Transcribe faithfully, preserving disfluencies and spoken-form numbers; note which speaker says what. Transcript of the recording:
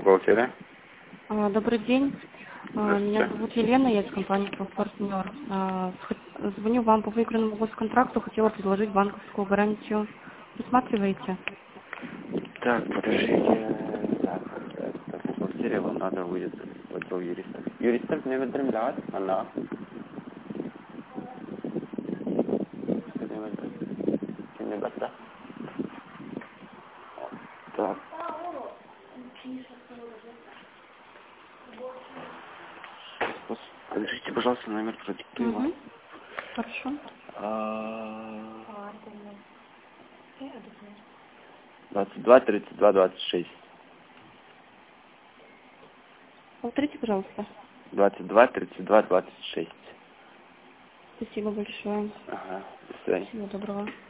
Speaker 1: бухгалтерия.
Speaker 2: А, Добрый день. А, Меня зовут Елена, я из компании «Профпартнер». А, хот- Звоню вам по выигранному госконтракту, хотела предложить банковскую гарантию. Рассматриваете?
Speaker 1: Так, подождите. Так, это бухгалтерия, вам надо будет отдел юристов. Юристов не выдремлять, она. Не бата. Так. Подождите, пожалуйста, номер продиктую вам.
Speaker 2: Угу. Хорошо.
Speaker 1: двадцать два тридцать два двадцать шесть.
Speaker 2: Повторите, пожалуйста.
Speaker 1: двадцать два тридцать два двадцать шесть.
Speaker 2: Спасибо большое.
Speaker 1: Ага, до свидания.
Speaker 2: Всего доброго.